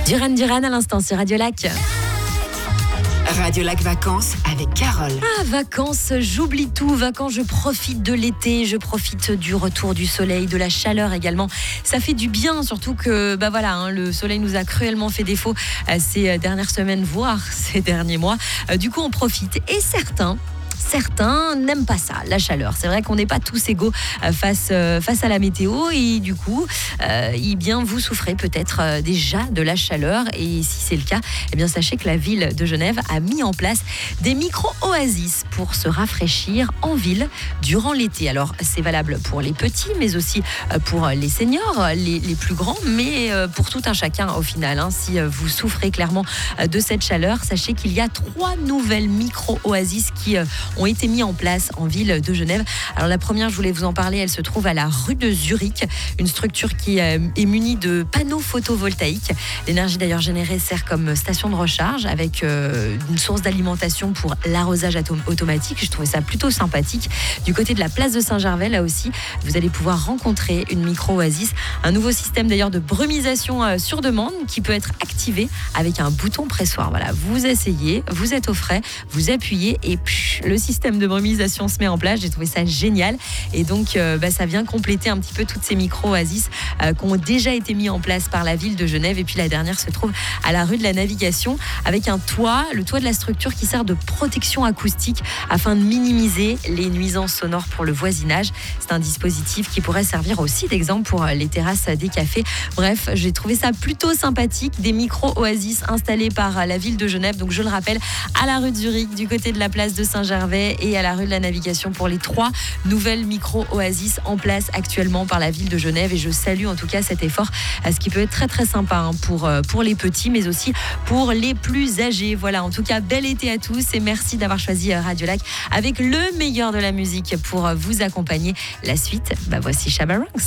Duran à l'instant sur Radio Lac. Radio Lac Vacances avec Carole. Vacances, j'oublie tout. Vacances, je profite de l'été, je profite du retour du soleil, de la chaleur également. Ça fait du bien, surtout que le soleil nous a cruellement fait défaut ces dernières semaines, voire ces derniers mois. Du coup, on profite. Et certains n'aiment pas ça, la chaleur. C'est vrai qu'on n'est pas tous égaux face à la météo et du coup, vous souffrez peut-être déjà de la chaleur et si c'est le cas, sachez que la ville de Genève a mis en place des micro-oasis pour se rafraîchir en ville durant l'été. Alors, c'est valable pour les petits, mais aussi pour les seniors, les plus grands, mais pour tout un chacun au final. Si vous souffrez clairement de cette chaleur, sachez qu'il y a 3 nouvelles micro-oasis qui ont été mis en place en ville de Genève. Alors la première, je voulais vous en parler, elle se trouve à la rue de Zurich, une structure qui est munie de panneaux photovoltaïques. L'énergie d'ailleurs générée sert comme station de recharge avec une source d'alimentation pour l'arrosage automatique. Je trouvais ça plutôt sympathique. Du côté de la place de Saint-Gervais, là aussi, vous allez pouvoir rencontrer une micro-oasis. Un nouveau système d'ailleurs de brumisation sur demande qui peut être activé avec un bouton pressoir. Voilà, vous essayez, vous êtes au frais, vous appuyez et le système de brumisation se met en place. J'ai trouvé ça génial et donc ça vient compléter un petit peu toutes ces micro-oasis qui ont déjà été mis en place par la ville de Genève. Et puis la dernière se trouve à la rue de la Navigation avec un toit, le toit de la structure qui sert de protection acoustique afin de minimiser les nuisances sonores pour le voisinage. C'est un dispositif qui pourrait servir aussi d'exemple pour les terrasses des cafés. Bref, j'ai trouvé ça plutôt sympathique, des micro-oasis installées par la ville de Genève. Donc je le rappelle, à la rue de Zurich, du côté de la place de Saint-Gervais et à la rue de la Navigation pour les 3 nouvelles micro-oasis en place actuellement par la ville de Genève. Et je salue en tout cas cet effort, ce qui peut être très très sympa pour les petits, mais aussi pour les plus âgés. Voilà, en tout cas, bel été à tous et merci d'avoir choisi Radio Lac avec le meilleur de la musique pour vous accompagner. La suite, voici Shabba Ranks.